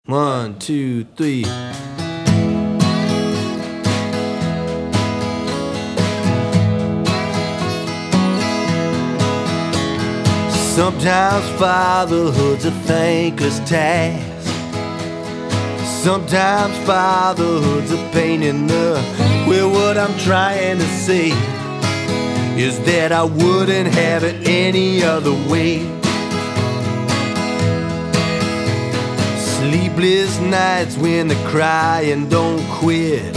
One, two, three. Sometimes fatherhood's a thankless task. Sometimes fatherhood's a pain in the well, what I'm trying to say is that I wouldn't have it any other way. Sleepless nights when the crying don't quit.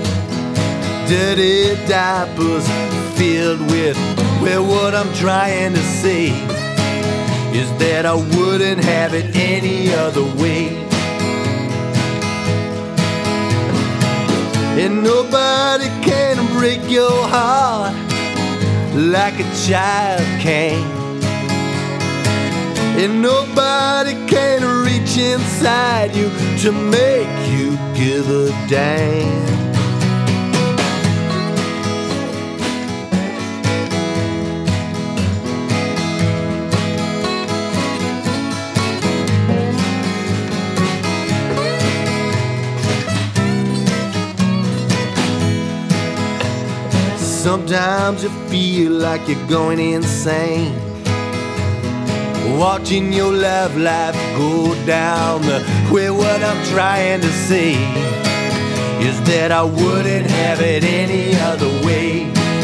Dirty diapers filled with, well, what I'm trying to say is that I wouldn't have it any other way. And nobody can break your heart like a child can. And nobody can reach inside you to make you give a damn. Sometimes you feel like you're going insane, watching your love life go down the way. What I'm trying to say is that I wouldn't have it any other way.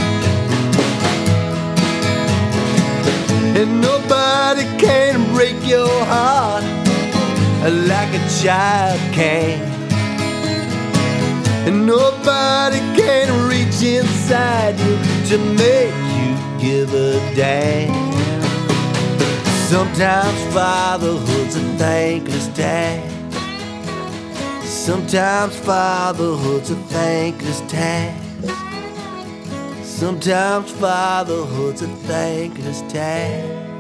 And nobody can break your heart like a child can. And nobody can reach inside you to make you give a damn. Sometimes fatherhood's a thankless task. Sometimes fatherhood's a thankless task. Sometimes fatherhood's a thankless task.